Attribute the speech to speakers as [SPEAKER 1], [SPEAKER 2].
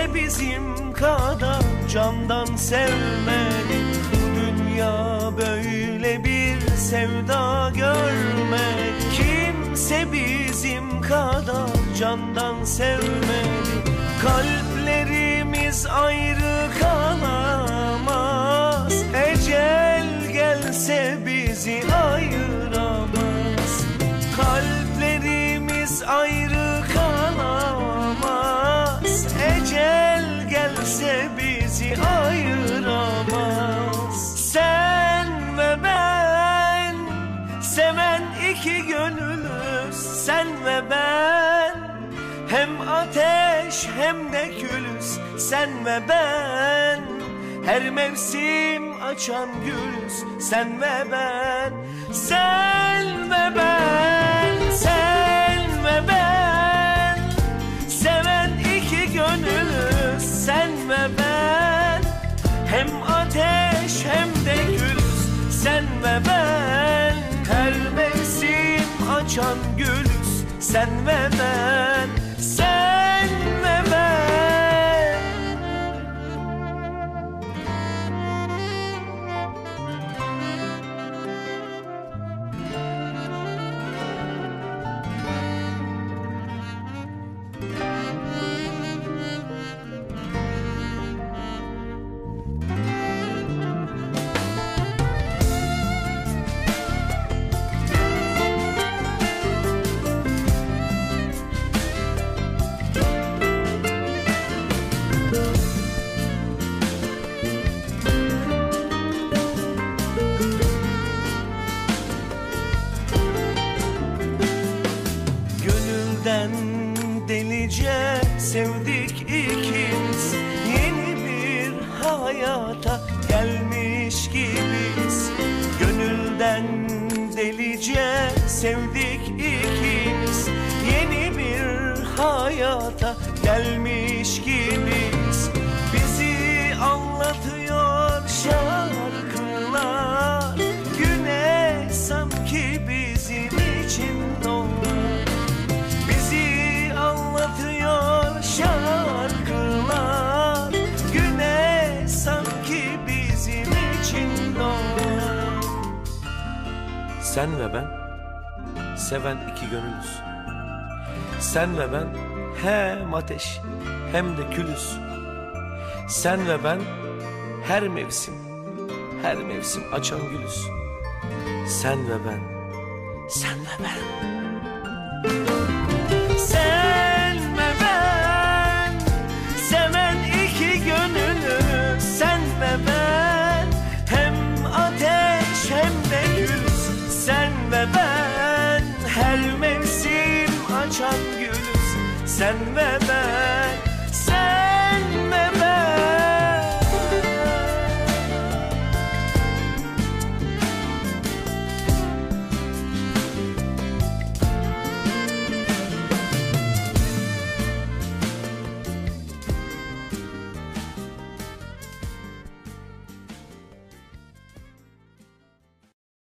[SPEAKER 1] Kimse bizim kadar candan sevmedi. Bu dünya böyle bir sevda görmedi. Kimse bizim kadar candan sevmedi. Kalplerimiz ayrı kalamaz. Ecel gelse bizi ayıramaz. Kalplerimiz ayrı kalamaz. Ecel gelse bizi ayıramaz. Sen ve ben, seven iki gönüllüz. Sen ve ben, hem ateş hem de külüz. Sen ve ben, her mevsim açan gülüz. Sen ve ben, sen ve ben, sen ve ben, seven iki gönüllüz. Sen ve ben, hem ateş hem de gülüz. Sen ve ben, her mevsim açan gülüz. Sen ve ben, sen ve ben. Delice sevdik ikimiz. Yeni bir hayata gelmiş gibiyiz. Gönülden delice sevdik ikimiz. Yeni bir hayata gelmiş gibiyiz. Bizi anlatıyor şarkılar. Güneş sanki bizim için doğar. Anlatıyor şarkılar. Güneş sanki bizim için doğar.
[SPEAKER 2] Sen ve ben, seven iki gönüllüz. Sen ve ben, hem ateş hem de külüz. Sen ve ben, her mevsim açan gülüz. Sen ve ben, sen ve ben.
[SPEAKER 1] Sen ve ben, seven iki gönüllüz. Sen ve ben, hem ateş hem de gülüz. Sen ve ben, her mevsim açan gülüz. Sen ve ben.